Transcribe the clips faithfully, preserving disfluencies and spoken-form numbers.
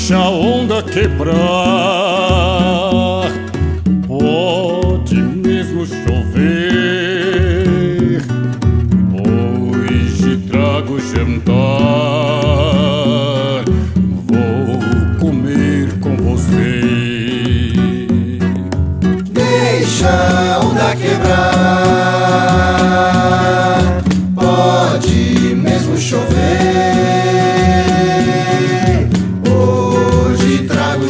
deixa a onda quebrar. Pode mesmo chover, hoje trago jantar, vou comer com você. Deixa a onda quebrar, pode mesmo chover, hoje trago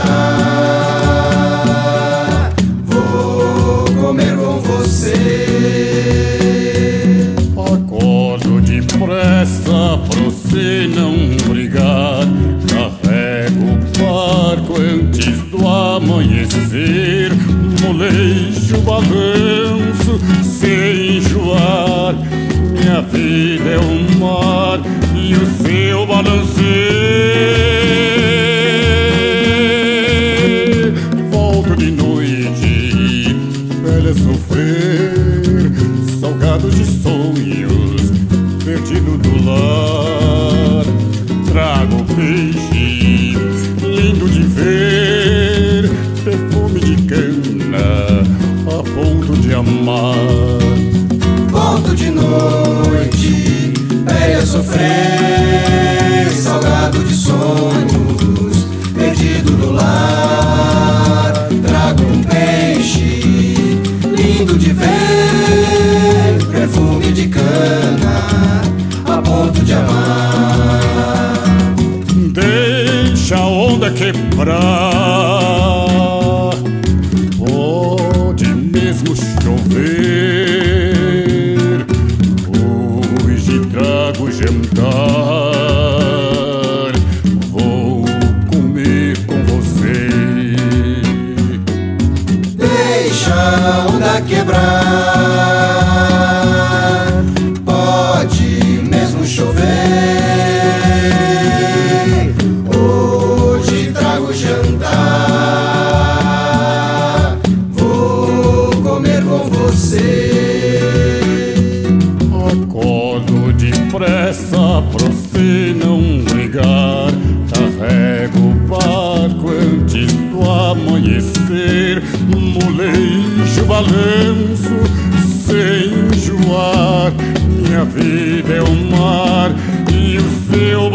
jantar, vou comer com você. Acordo depressa pra você não brigar, carrego o barco antes do amanhecer, molejo o balanço sem enjoar. Minha vida é um mar e o seu balancer. Volto de noite, velha sofrer, salgado de sonhos, perdido do lar. Trago peixe, lindo de ver, perfume de cana, a ponto de amar. Volto de noite, velha sofrer, salgado de sonhos, perdido do lar. Trago um peixe, lindo de ver, perfume de cana, a ponto de amar. Deixa a onda quebrar, pode mesmo chover, hoje trago jantar, vou comer com você. Deixa a onda quebrar, pode mesmo chover, hoje trago jantar, vou comer com você. Acordo depressa pra você não brigar, carrego o barco antes do amanhecer, molejo o balanço sem enjoar. Minha vida é um mar e o seu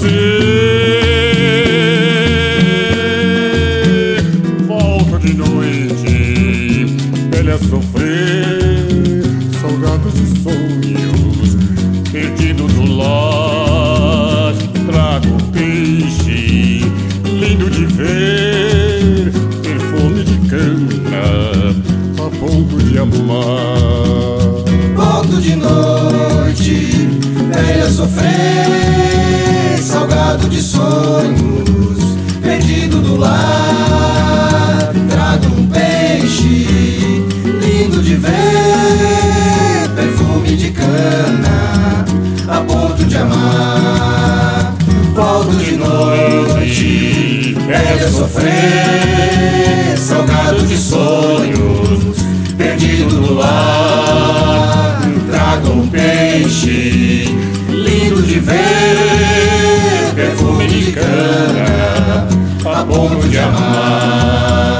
balancer. Volto de noite, velha sofrer, salgado de sonhos, perdido do lar. Trago peixe, lindo de ver, perfume de cana, a ponto de amar. Volto de noite, velha sofrer, salgado de sonhos, perdido do lar. Trago um peixe, lindo de ver, perfume de cana, a ponto de amar. Volto de noite, velha sofrer, salgado de sonhos, perdido do lar. Trago um peixe, lindo de ver, perfume de cana, a ponto de amar.